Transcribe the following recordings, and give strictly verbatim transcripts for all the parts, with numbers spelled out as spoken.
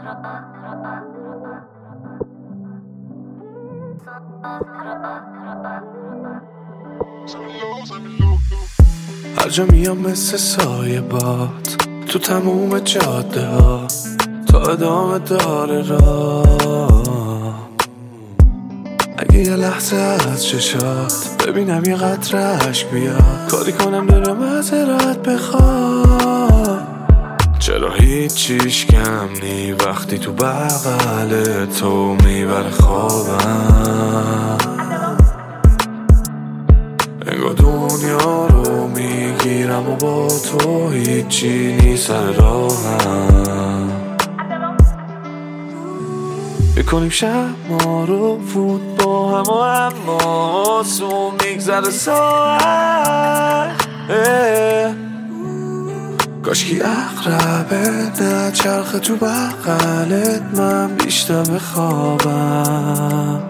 هر جا میام مثل سایه باد تو تموم جاده ها تا ادامه داره راه. اگه یه لحظه از چشات ببینم یه قطره عشق بیاد، کاری کنم دارم معذرت بخوام. چرا هیچیش کم نی وقتی تو بغل تو میبره خوابم. انگار دنیا رو میگیرم و با تو هیچی نی سر راهم. بکنیم شب ما رو فوت با هم و اما آسون میگذره ساعت. کاشکی اقربه نه چرخه تو بغلت من بیشتر بخوابم.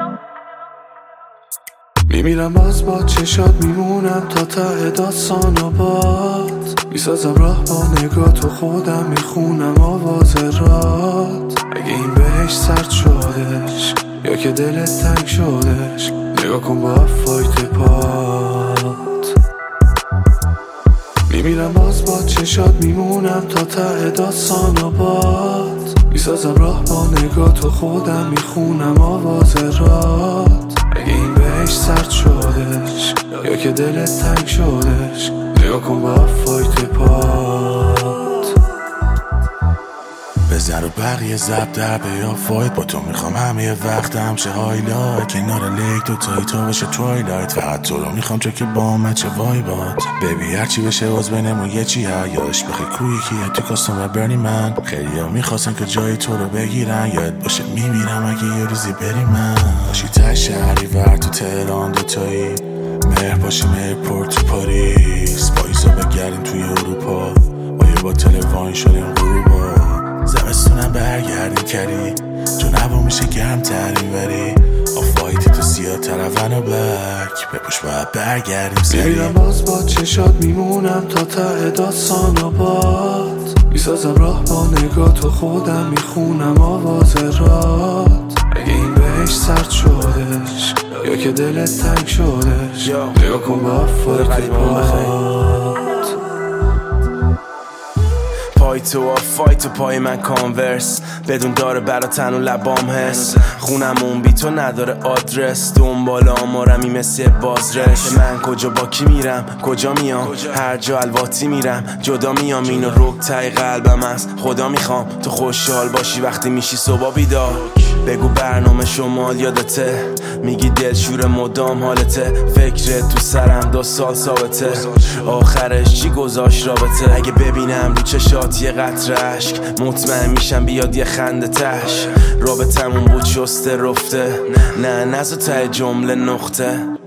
میمیرم باز با چشات میمونم تا ته داستان آباد. میسازم راه با نگاه تو خودم میخونم آواز رات. اگه این بهش سرد شدش یا که دلت تنگ شدش نگاه کن با فایت پات. میمیرم باز با چشات میمونم تا ته داستان آباد. میسازم راه با نگاه تو خودم میخونم آواز رات. اگه این بهش سرد شدش یا که دلت تنگ شدش نگاه کن با فایت پات. بذر و بقیه زب در بیا فایت با تو میخوام همه وقت همشه هایلایت. کنار لیک دوتایی تا بشه توایلایت. فقط تو رو میخوام چه که با مچه وایبات. ببی هرچی بشه باز بینمون یه چی یادش بخی کوی کیه تو کاستوم برنی من. خیلی ها میخواستن که جای تو رو بگیرن. یاد باشه میمیرم اگه یه روزی بری من. باشی ته شهری ور تو تهران دوتایی مهر باشیم ایرپورت تو پاریس. پاییزا بگردیم توی اروپا با یه باتل واین شدیم غروبا. زمستونم برگردیم کری چون هوا میشه گرم ترین وری. آفایتی تو سیاه ترون و بلک بپوش باید برگردیم سری. میمیرم باز با چشات میمونم تا ته داستان آباد. میسازم راه با نگاه تو خودم میخونم آواز رات. اگه این بهش سرد شدش یا که دلت تنگ شدش نگاه کن با فایت پات. پای تو آفایت و پای من کانورس بدون داره برا تن و لبام حس. خونمون بی تو نداره آدرس. دنبال آمارمی مثل بازرش. من کجا با کی میرم کجا میام هر جا الواتی میرم جدا میام. اینو رک تای قلبم است خدا میخوام تو خوشحال باشی وقتی میشی صبح بیدار. بگو برنامه شمال یادته میگی دلشور مدام حالته. فکرت تو سرم دو سال ثابته آخرش چی گذاشت رابطه. اگه ببینم رو چشات یه قطره عشق مطمئن میشم بیاد یه خنده تش. رابطمون بود شسته رفته نه نزو ته جمله نقطه.